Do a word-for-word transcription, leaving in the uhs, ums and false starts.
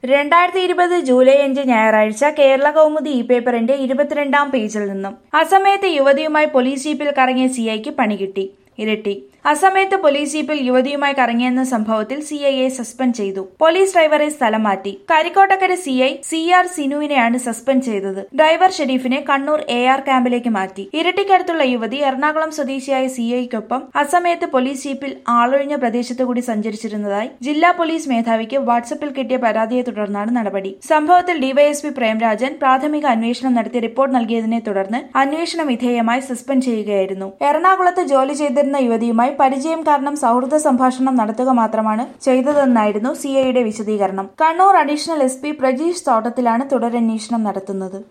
രണ്ടായിരത്തി ഇരുപത് ജൂലൈ അഞ്ച് ഞായറാഴ്ച കേരള കൗമുദി ഇ പേപ്പറിന്റെ ഇരുപത്തിരണ്ടാം പേജിൽ നിന്നും അസമയത്ത് യുവതിയുമായി പോലീസ് ജീപ്പിൽ കറങ്ങിയ സിഐക്ക് പണികിട്ടി. ഇരിട്ടി. അസമയത്ത് പോലീസ് ജീപ്പിൽ യുവതിയുമായി കറങ്ങിയെന്ന സംഭവത്തിൽ സിഐയെ സസ്പെൻഡ് ചെയ്തു. പോലീസ് ഡ്രൈവറെ സ്ഥലം മാറ്റി. കരിക്കോട്ടക്കര സിഐ സി ആർ സിനുവിനെയാണ് സസ്പെൻഡ് ചെയ്തത്. ഡ്രൈവർ ഷെരീഫിനെ കണ്ണൂർ എ ആർ ക്യാമ്പിലേക്ക് മാറ്റി. ഇരിട്ടിക്കടുത്തുള്ള യുവതി എറണാകുളം സ്വദേശിയായ സിഐക്കൊപ്പം അസമയത്ത് പോലീസ് ജീപ്പിൽ ആളൊഴിഞ്ഞ പ്രദേശത്തുകൂടി സഞ്ചരിച്ചിരുന്നതായി ജില്ലാ പോലീസ് മേധാവിക്ക് വാട്സപ്പിൽ കിട്ടിയ പരാതിയെ തുടർന്നാണ് നടപടി. സംഭവത്തിൽ ഡിവൈഎസ്പി പ്രേംരാജൻ പ്രാഥമിക അന്വേഷണം നടത്തി റിപ്പോർട്ട് നൽകിയതിനെ തുടർന്ന് അന്വേഷണ വിധേയമായി സസ്പെൻഡ് ചെയ്യുകയായിരുന്നു. എറണാകുളത്ത് ജോലി ചെയ്തിരുന്ന യുവതിയുമായി പരിചയം കാരണം സൗഹൃദ സംഭാഷണം നടത്തുക മാത്രമാണ് ചെയ്തതെന്നായിരുന്നു സിഐയുടെ വിശദീകരണം. Kannur additional S P Prajeesh തോട്ടത്തിലാണ് തുടരന്വേഷണം നടത്തുന്നത്.